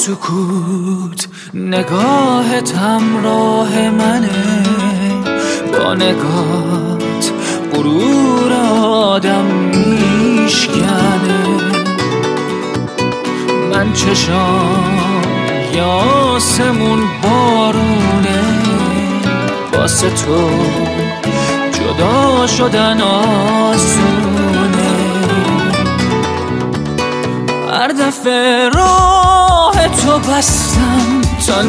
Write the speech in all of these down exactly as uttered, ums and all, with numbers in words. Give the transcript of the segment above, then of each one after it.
سکوت نگاهت همراه منه، با نگاهت غرور آدم میشکنه. من چشام یاسمون بارونه، واسه تو جدا شدن آسونه. هر دفعه راه تو بستم تا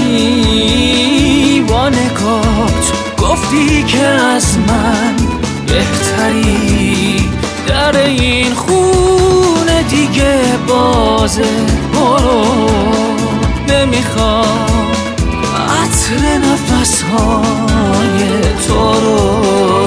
نری، با نگات گفتی که از من بهتری. در این خونه دیگه بازه، برو. نمیخوام عطر نفسهای تو رو.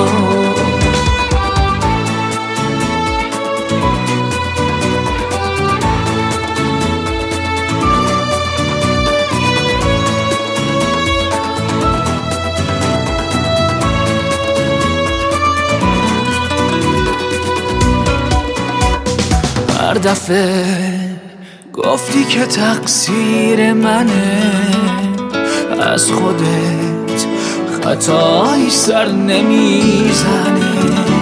هر دفعه گفتی که تقصیر منه، از خودت خطایی سر نمیزنه.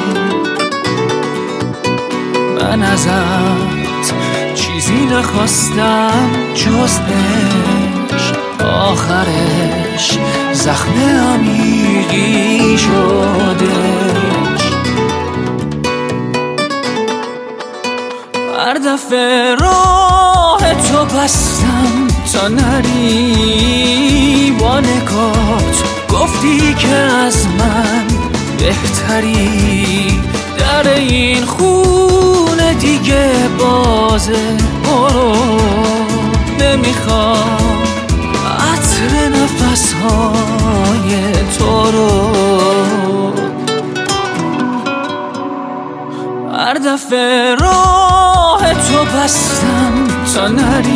من ازت چیزی نخواستم جز عشق، آخرش زخم عمیقی شدش. هر دفعه راه تو بستم تا نری، با نگات گفتی که از من بهتری. در این خونه دیگه بازه، برو. نمیخوام عطر نفسهای تو رو. هر دفعه راه تو بستم تا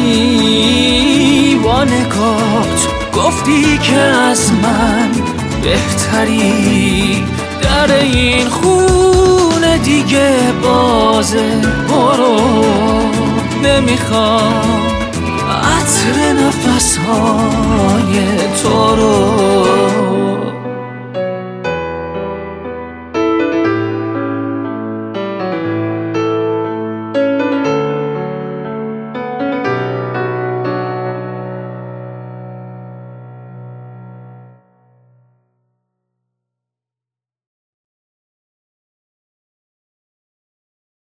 نری، با نگات گفتی که از من بهتری. در این خونه دیگه بازه، برو. نمیخوام عطر نفسهای